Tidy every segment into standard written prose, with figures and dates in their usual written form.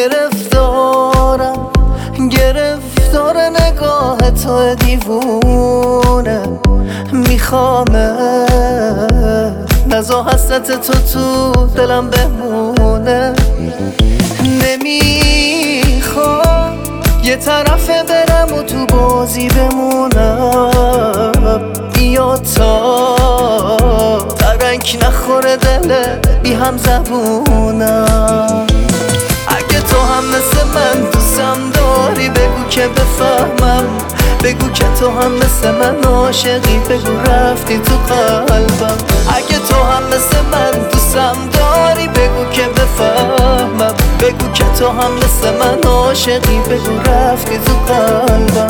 گرفتار نگاه تو دیوونه. میخوامه نزا حسرت تو دلم بمونه. نمیخوام یه طرفه برم و تو بازی بمونم. بیا تا ترنگ نخوره دل بی هم زبونم. اگه تو هم مثل من دوستم داری بگو که بفهمم. بگو که تو هم مثل من عاشقی، بگو رفتی تو قلبم. اگه تو هم مثل من دوستم داری بگو که بفهمم. بگو که تو هم مثل من عاشقی، بگو رفتی تو قلبم.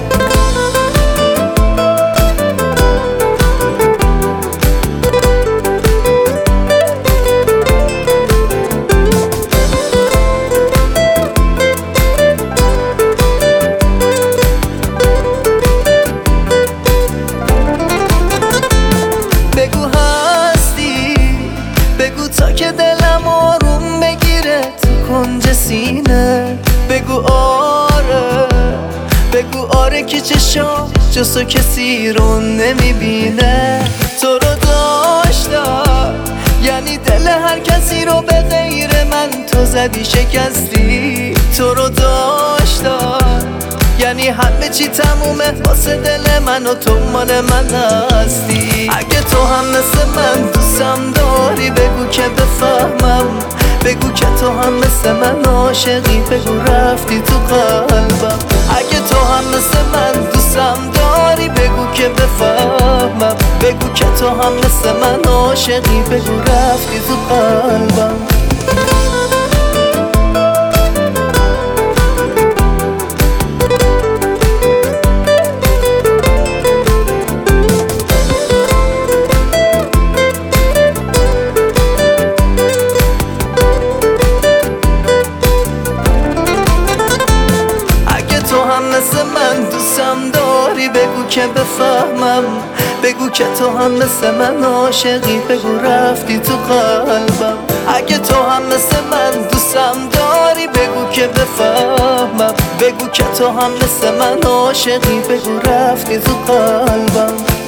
بگو هستی، بگو تا که دلم آروم بگیره تو کنج سینه. بگو آره، بگو آره که چشام جز تو کسی رو نمیبینه. تو رو داشتم یعنی دل هر کسی رو به غیر من تو زدی شکستی. تو رو داشتم یعنی همه چی تمومه واسه دل من و تو مال من هستی. اگه تو هم مثل من دوستم داری بگو که بفهمم. بگو که تو هم مثل من عاشقی، بگو رفتی تو قلبم. اگه تو هم مثل من دوستم داری بگو که بفهمم. بگو که تو هم مثل من عاشقی، بگو رفتی تو قلبم. مثل من دوستم داری بگو که بفهمم. بگو که تو هم مثل من عاشقی، بگو رفتی تو قلبم. اگه تو هم مثل من دوستم داری بگو که بفهمم. بگو که تو هم مثل من عاشقی، بگو رفتی تو قلبم.